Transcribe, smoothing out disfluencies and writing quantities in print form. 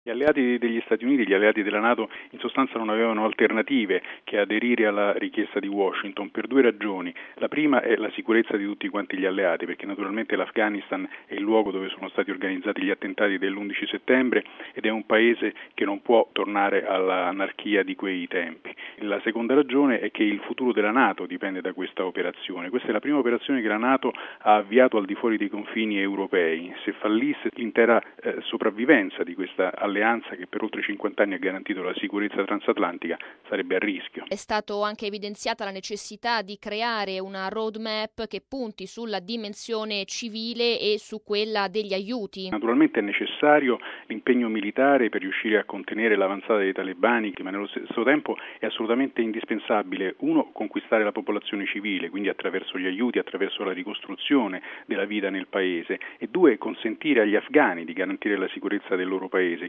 Gli alleati degli Stati Uniti, gli alleati della NATO, in sostanza non avevano alternative che aderire alla richiesta di Washington per due ragioni. La prima è la sicurezza di tutti quanti gli alleati, perché naturalmente l'Afghanistan è il luogo dove sono stati organizzati gli attentati dell'11 settembre ed è un paese che non può tornare all'anarchia di quei tempi. La seconda ragione è che il futuro della NATO dipende da questa operazione. Questa è la prima operazione che la NATO ha avviato al di fuori dei confini europei. Se fallisse l'intera sopravvivenza di questa alleanza che per oltre 50 anni ha garantito la sicurezza transatlantica sarebbe a rischio. È stato anche evidenziata la necessità di creare una roadmap che punti sulla dimensione civile e su quella degli aiuti. Naturalmente è necessario l'impegno militare per riuscire a contenere l'avanzata dei talebani, ma nello stesso tempo è assolutamente indispensabile, uno, conquistare la popolazione civile, quindi attraverso gli aiuti, attraverso la ricostruzione della vita nel paese, e due, consentire agli afghani di garantire la sicurezza del loro paese.